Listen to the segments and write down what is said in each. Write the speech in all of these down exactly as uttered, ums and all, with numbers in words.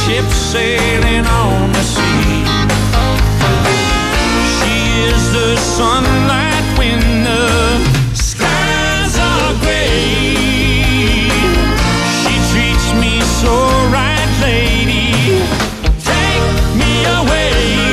ship sailing on the sea. She is the sunlight when the skies are gray. She treats me so right, lady. Take me away.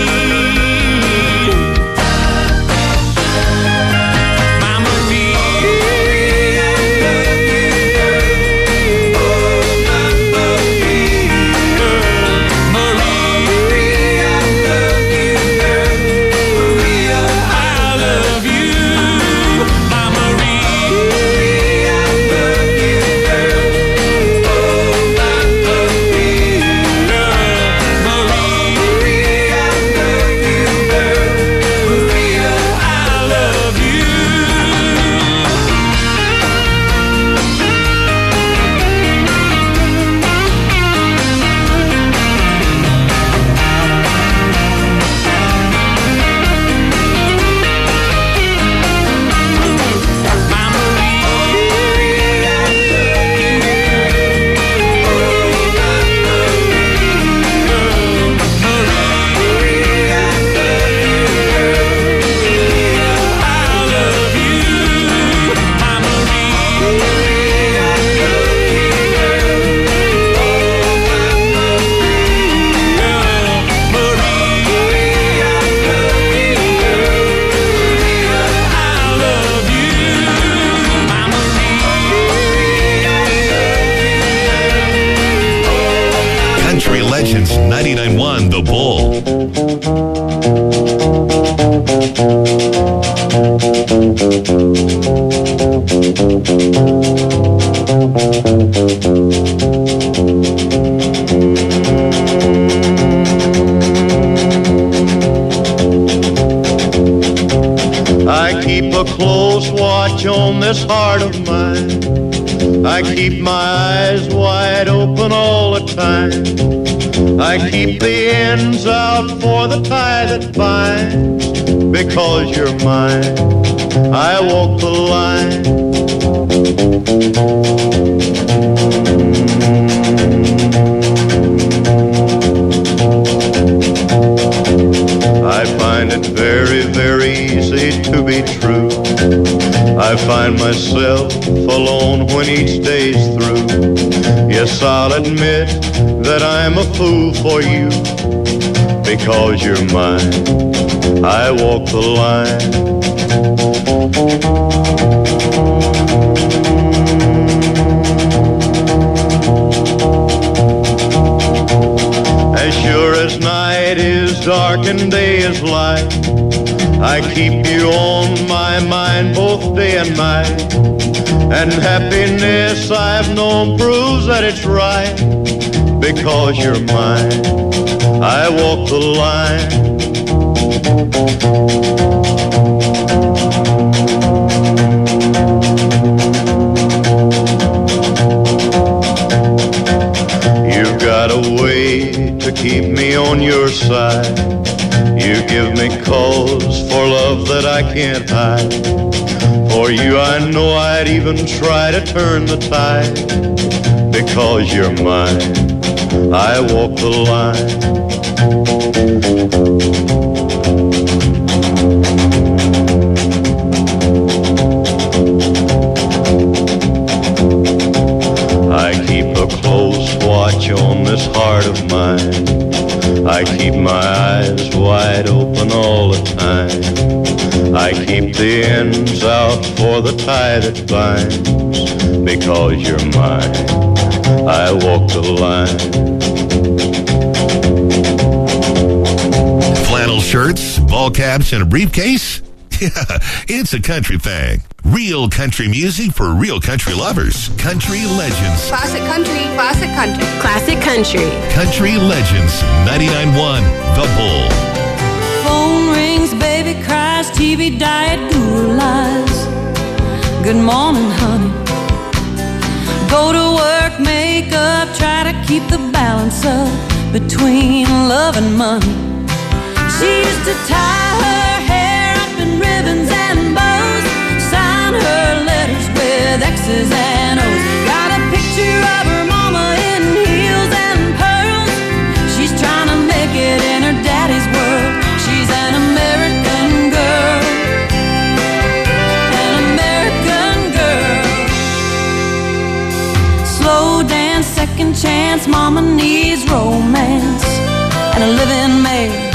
ninety-nine point one The Bull. I keep a close watch on this heart of mine. I keep my eyes wide open all the time. I keep the ends out for the tie that binds. Because you're mine, I walk the line. I find it very, very easy to be true. I find myself alone when each day's through. Yes, I'll admit that I'm a fool for you. Because you're mine, I walk the line. As sure as night is dark and day is light, I keep you on my mind both day and night. And happiness I've known proves that it's right. Because you're mine, I walk the line. You've got a way to keep me on your side. You give me cause for love that I can't hide. For you I know I'd even try to turn the tide. Because you're mine, I walk the line. I keep a close watch on this heart of mine. I keep my eyes wide open all the time. I keep the ends out for the tie that binds. Because you're mine, I walk the line. Flannel shirts, ball caps, and a briefcase? Yeah, it's a country thing. Real country music for real country lovers. Country Legends. Classic country. Classic country. Classic country. Country Legends. ninety-nine point one The Bull. Phone rings, baby cries, T V diet, guru lies. Good morning, honey. Go to work, make up, try to keep the balance up between love and money. She used to tie her hair up in ribbons and bows, sign her letters with X's and O's. Got a picture of her mama in heels and pearls, chance. Mama needs romance and a living maid.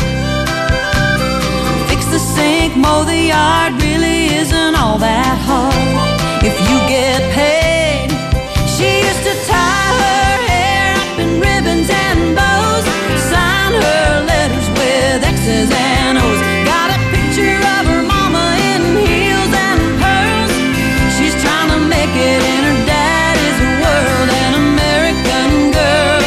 Fix the sink, mow the yard, really isn't all that hard if you get paid. She used to tie her hair up in ribbons and bows, sign her letters with X's and O's. Got a picture of her mama in heels and pearls. She's trying to make it in her daddy's world. An American girl,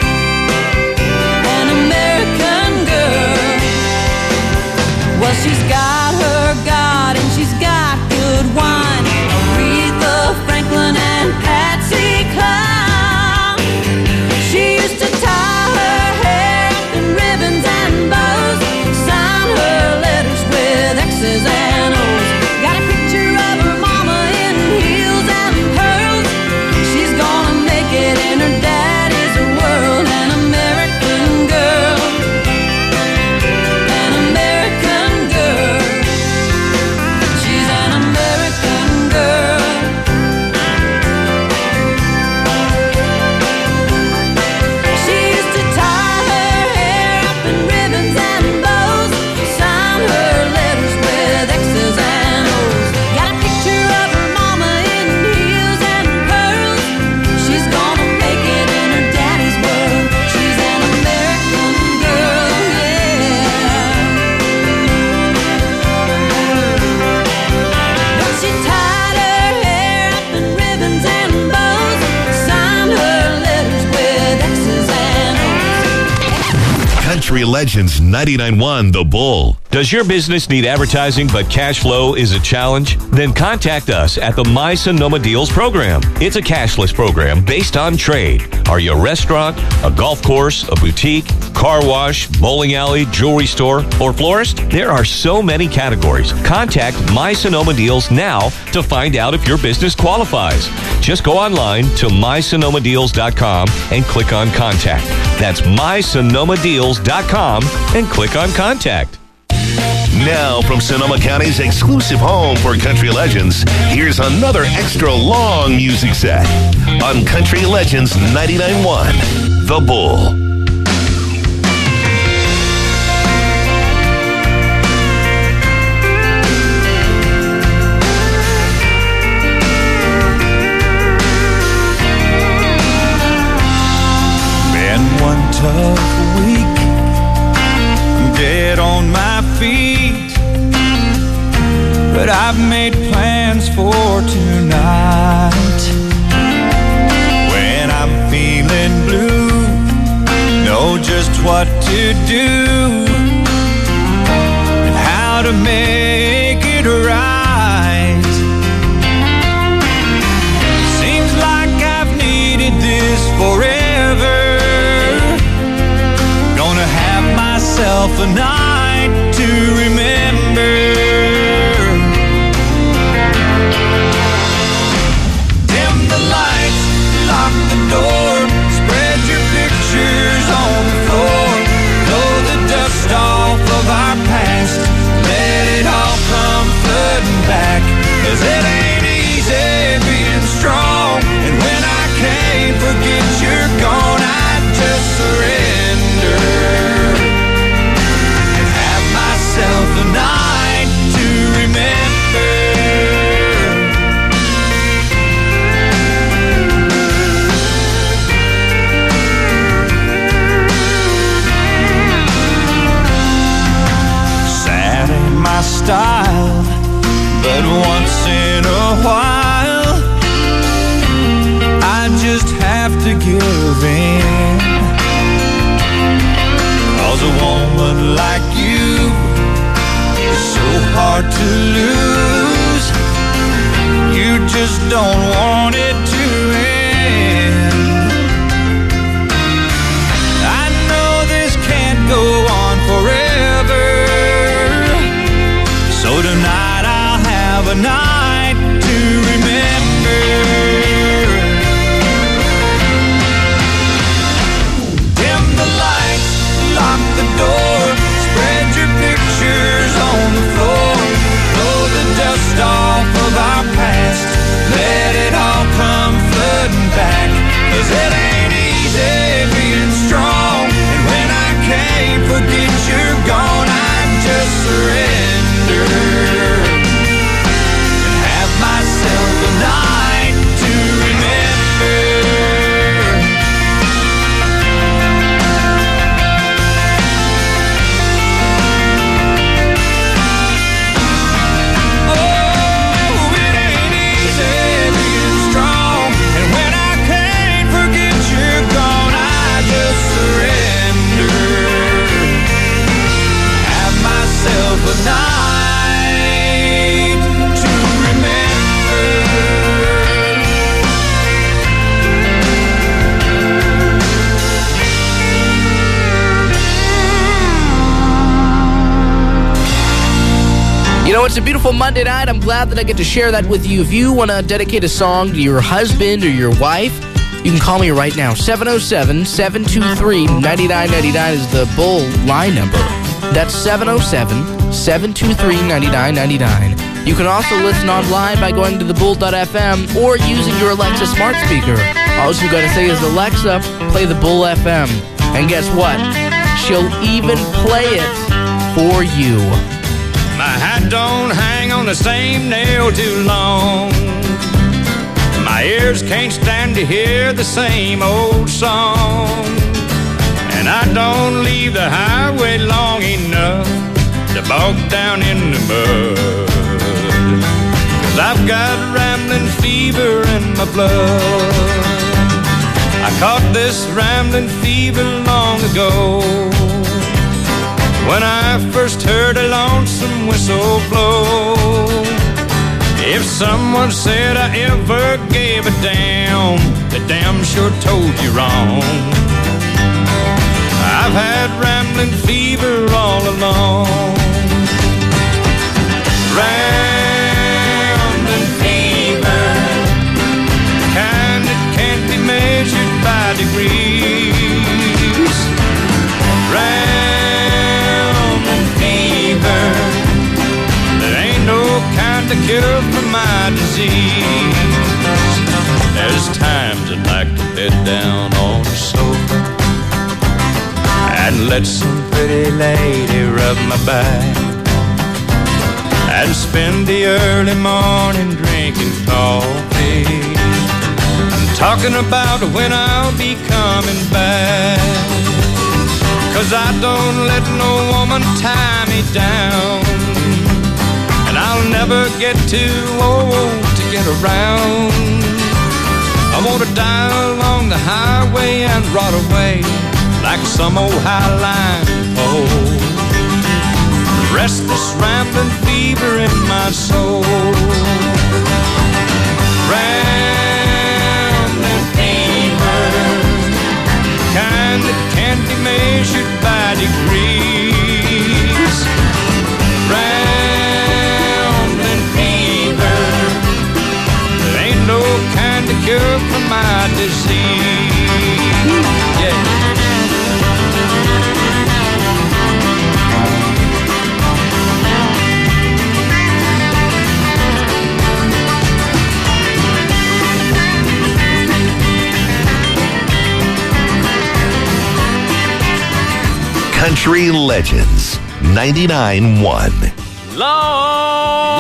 an American girl. Well, she's got her God and she's got good wine. Aretha Franklin and Patsy Cline. She used to tie her hair up in ribbons and bows, sign her letters with X's and O's. Got a picture of her mama in heels and pearls. She's gonna make it in her daddy's world. An American girl, an American girl. She's an American girl. She used to tie her hair up in ribbons and bows, sign her letters with X's and O's. Got a picture of her mama in heels and pearls. She's gonna make it in her daddy's world. She's an American girl, yeah. But she tied her hair up in ribbons and bows, signed her letters with X's and O's. Country Legends ninety-nine point one The Bull. Does your business need advertising but cash flow is a challenge? Then contact us at the My Sonoma Deals program. It's a cashless program based on trade. Are you a restaurant, a golf course, a boutique, car wash, bowling alley, jewelry store, or florist? There are so many categories. Contact My Sonoma Deals now to find out if your business qualifies. Just go online to my sonoma deals dot com and click on Contact. That's my sonoma deals dot com and click on Contact. Now, from Sonoma County's exclusive home for country legends, here's another extra long music set on Country Legends ninety-nine point one The Bull. Been one tough week, I'm dead on my feet, but I've made plans for tonight. When I'm feeling blue, know just what to do and how to make it right. Seems like I've needed this forever. Gonna have myself a night to remember. Dim the lights, lock the door, spread your pictures on the floor. Blow the dust off of our past, let it all come flooding back. 'Cause it ain't easy being strong, and when I can't forget you're gone, I just surrender and have myself a night to remember. Sad ain't my style, but once in a while I just have to give in. 'Cause a woman like you is so hard to lose. You just don't want it to end. I know this can't go on forever, so tonight I'll have a night to remember. Dim the lights, lock the door, spread your pictures on the floor. Blow You know, it's a beautiful Monday night. I'm glad that I get to share that with you. If you want to dedicate a song to your husband or your wife, you can call me right now. seven oh seven, seven two three, nine nine nine nine is the Bull line number. That's seven oh seven, seven two three, nine nine nine nine. You can also listen online by going to the bull dot f m or using your Alexa smart speaker. All you gotta say is, Alexa, play the Bull F M. And guess what? She'll even play it for you. My hat don't hang on the same nail too long. My ears can't stand to hear the same old song. And I don't leave the highway long enough to bog down in the mud. 'Cause I've got rambling fever in my blood. I caught this rambling fever long ago, when I first heard a lonesome whistle blow. If someone said I ever gave a damn, they damn sure told you wrong. I've had rambling fever all along. Rambling fever, kind that can't be measured by degrees. Rambling fever, there ain't no kind of cure for my disease. There's times I'd like to bed down on the sofa and let some pretty lady rub my back, and spend the early morning drinking coffee and talking about when I'll be coming back. 'Cause I don't let no woman tie me down, and I'll never get too old to get around. I want to die along the highway and rot away like some old highline pole. Restless rambling fever in my soul. Rambling fever, kind that can't be measured by degrees. Rambling fever, there ain't no kind of cure for my disease. Yeah. Country Legends ninety-nine one. Long,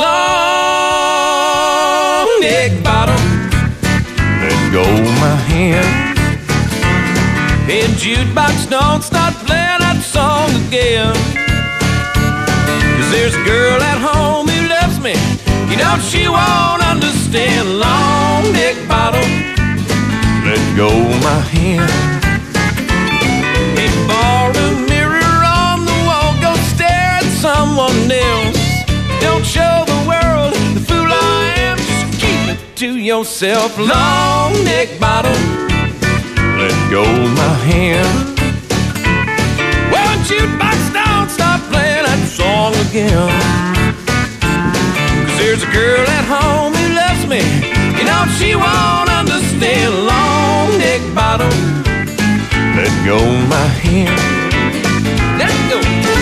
long neck bottom, let go my hand. Hey, jukebox, don't start playing that song again. 'Cause there's a girl at home who loves me, you know she won't understand. Long neck bottom, let go my hand. Hey, ballroom mirror on the wall, go stare at someone else. Don't show the world the fool I am, just keep it to yourself. Long neck bottom, let go my hand. Well, jukebox, don't stop playing that song again. 'Cause there's a girl at home who loves me, you know she won't understand. Long neck bottom, let go my hand. Let go.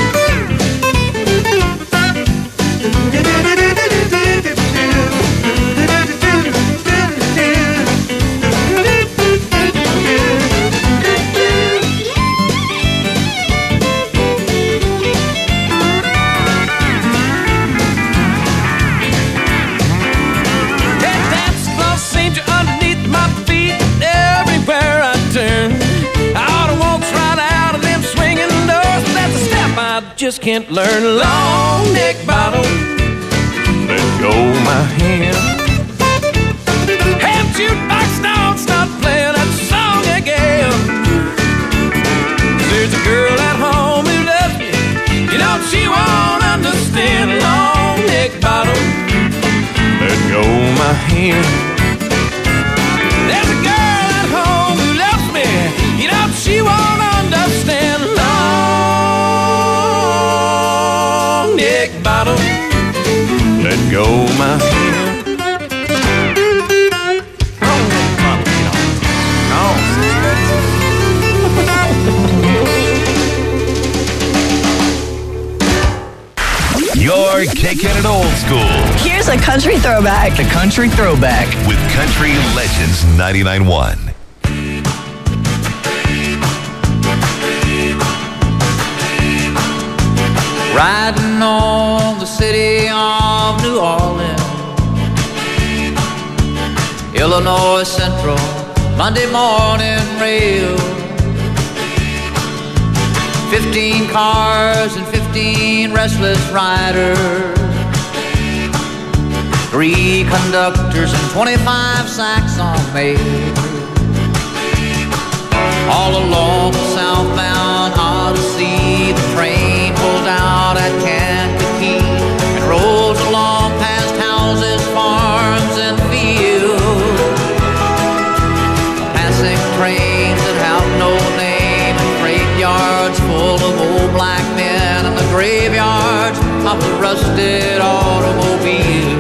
Just can't learn. Long neck bottom, let go my hand. Hey, jukebox, don't stop playing that song again. 'Cause there's a girl at home who loves me, you know she won't understand. Long neck bottom, let go my hand. There's a girl at home who loves me, you know she won't understand. Long neck bottom, show my hand. You're kicking it old school. Here's a country throwback. The country throwback. With Country Legends ninety-nine point one. Riding on the city of New Orleans, Illinois Central, Monday morning rail. Fifteen cars and fifteen restless riders, three conductors and twenty-five sacks on mail. All along the southbound Odyssey, the train pulls out at Kankakee and rolls along past houses, farms, and fields. Passing trains that have no name and freight yards full of old black men and the graveyards of the rusted automobile.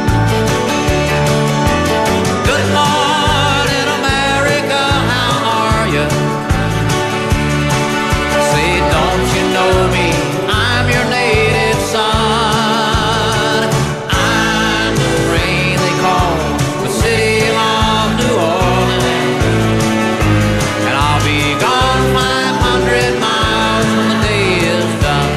Good morning, America, how are you? Say, don't you know me? I'm your native son. I'm the rain they call the city of New Orleans, and I'll be gone five hundred miles when the day is done.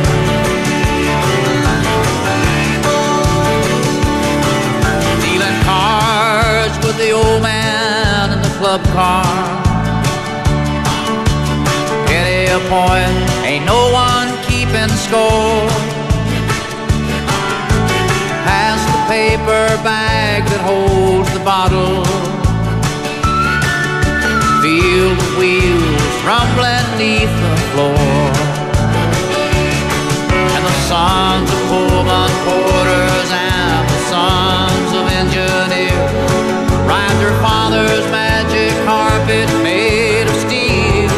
Dealing cards with the old man in the club car. Penny a point, ain't no one keeping score. Pass the paper bag that holds the bottle. Feel the wheels rumbling beneath the floor. And the sons of Pullman porters and the sons of engineers ride their father's magic carpet made of steel.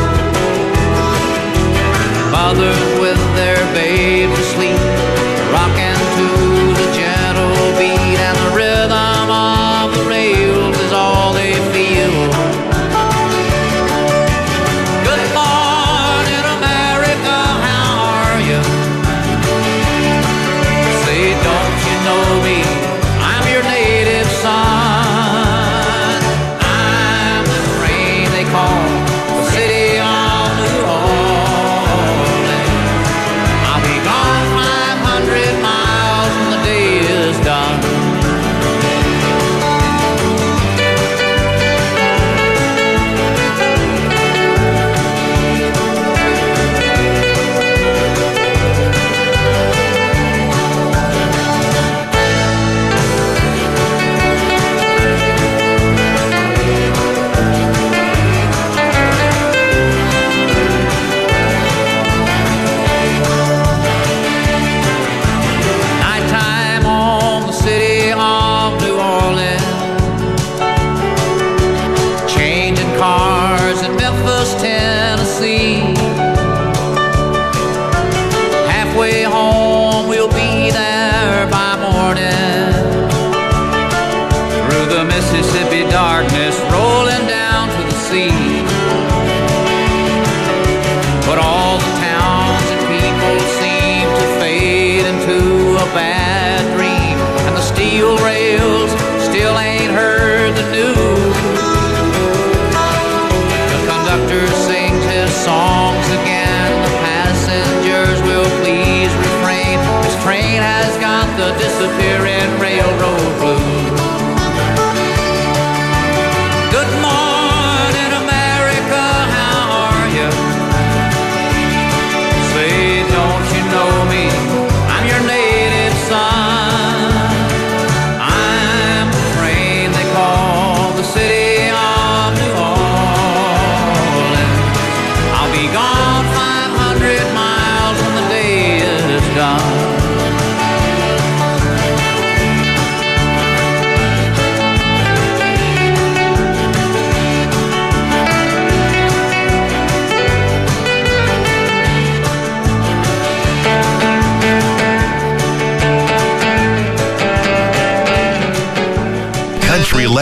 Mothers with their babes asleep, rocking to the gentle beat, and the rhythm of the rails is all they feel.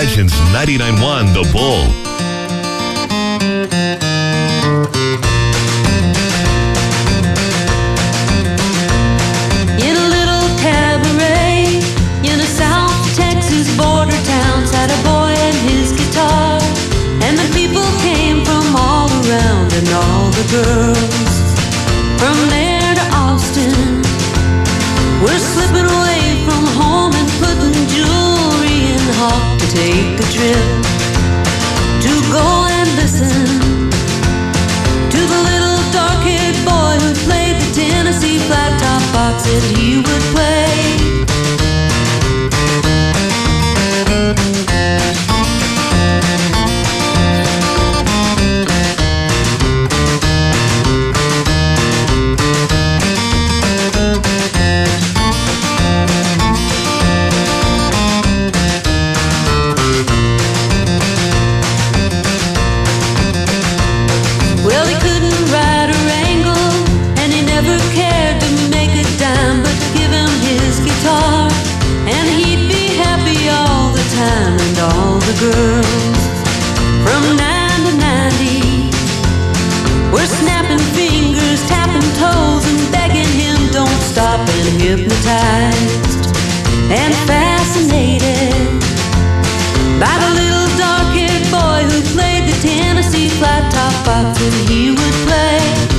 Legends ninety-nine point one The Bull. In a little cabaret in a South Texas border town sat a boy and his guitar, and the people came from all around and all the girls from there to Austin were slipping away from home and putting jewelry in Hawk to take a trip to go and listen to the little dark-haired boy who played the Tennessee flat top box that he would play. Well, he couldn't ride a wrangle, and he never cared to make a dime, but give him his guitar, and he'd be happy all the time. And all the girls from nine to ninety were snapping fingers, tapping toes, and begging him don't stop, and hypnotized and fascinated by the little dark-haired boy who played the Tennessee flat top box that he would play.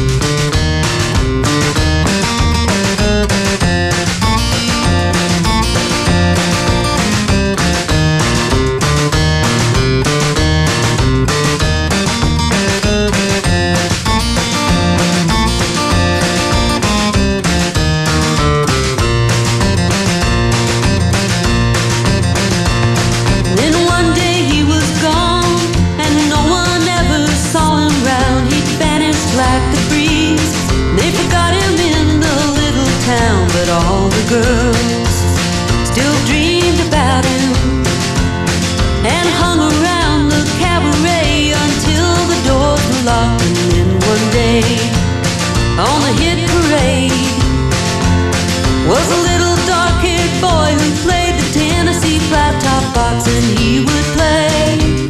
Then one day he was gone, and no one ever saw him round. He vanished like the breeze. They forgot him in the little town, but all the girls still dreamed about him and hung around the cabaret until the doors were locked. And then one day on the hit parade was a little dark-haired boy who played the Tennessee flat top box, and he would play.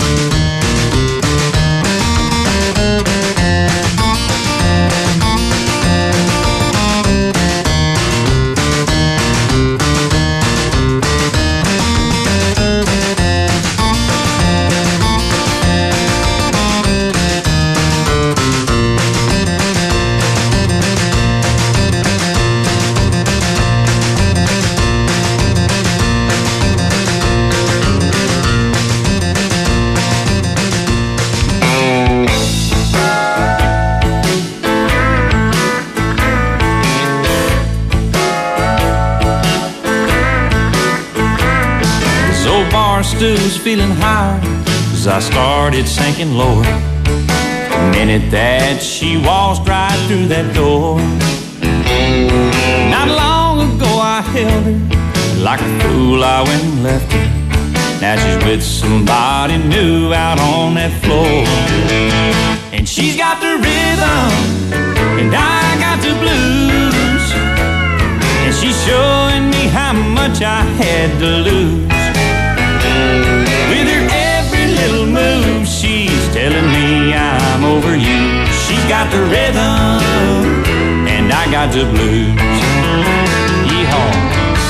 This old bar stool's feeling high as I started sinking lower. The minute that she waltzed right through that door. Not long ago I held her, like a fool I went and left her. Now she's with somebody new out on that floor. And she's got the rhythm, and I got the blues. And she's showing me how much I had to lose. With her every little move, she's telling me I'm over you. She's got the rhythm, and I got the blues. Yeehaw.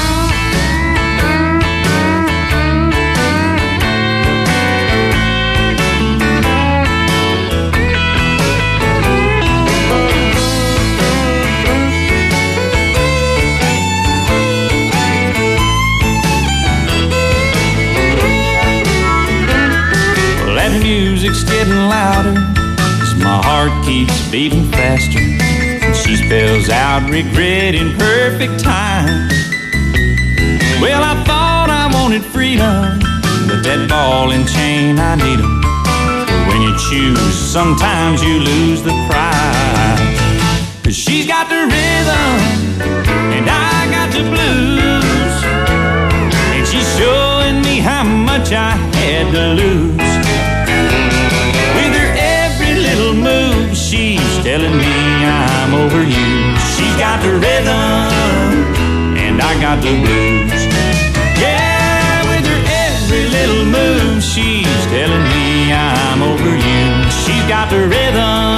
Music's getting louder as my heart keeps beating faster, and she spells out regret in perfect time. Well, I thought I wanted freedom, but that ball and chain, I need 'em. When you choose, sometimes you lose the prize. 'Cause she's got the rhythm, and I got the blues, and she's showing me how much I had to lose. With her every little move, she's telling me I'm over you. She's got the rhythm, and I got the blues. Yeah, with her every little move, got the rhythm,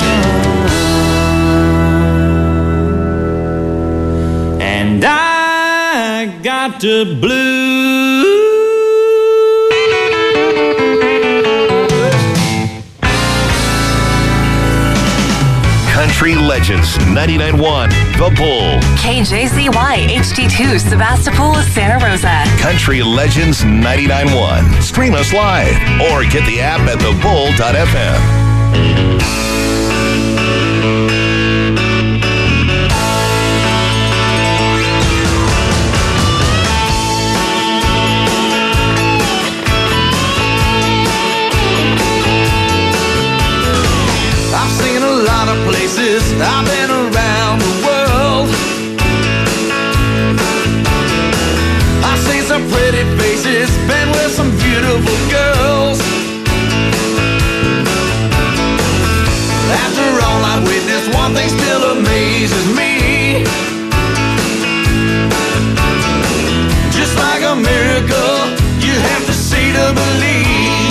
and I got the blues. Country Legends ninety-nine point one, The Bull. K J Z Y H D two, Sebastopol, Santa Rosa. Country Legends ninety-nine point one. Stream us live or get the app at the bull dot f m. Places I've been around the world. I've seen some pretty faces, been with some beautiful girls. After all I've witnessed, one thing still amazes me. Just like a miracle, you have to see to believe.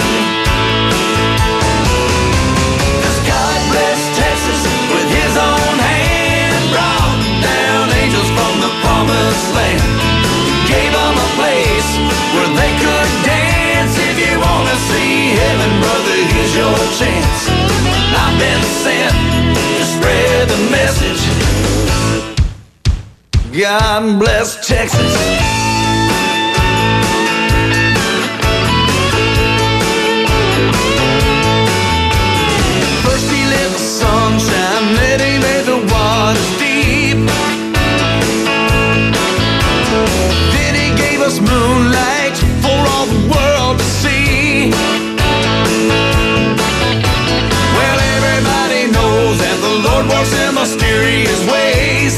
Gave them a place where they could dance. If you want to see heaven, brother, here's your chance. I've been sent to spread the message. God bless Texas. First he let the sunshine, then he made the waters deep. Then he gave us moonlight for all the world to see. Well, everybody knows that the Lord works in mysterious ways.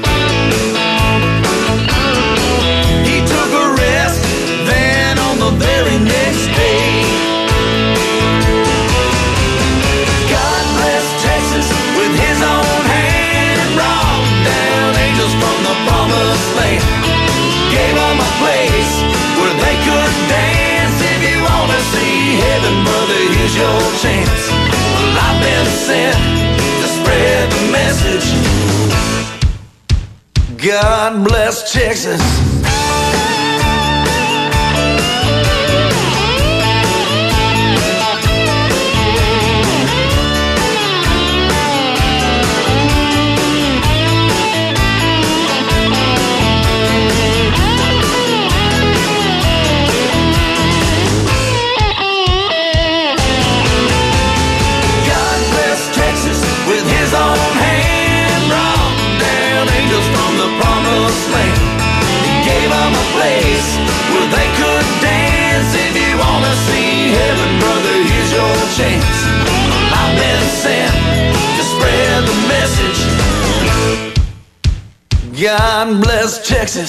He took a rest, then on the very next day, God bless Texas with his own hand, brought down angels from the promised land. Gave them a place where they could dance. If you want to see heaven, brother, here's your chance. Well, I've been sent to spread the message. God bless Texas. Where they could dance. If you want to see heaven, brother, here's your chance. I've been sent to spread the message. God bless Texas.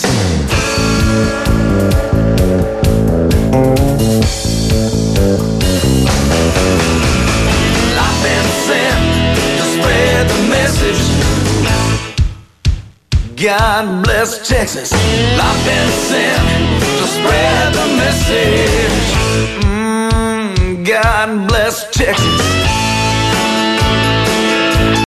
I've been sent to spread the message. God bless Texas. I've been sent to spread the message. Mm, God bless Texas.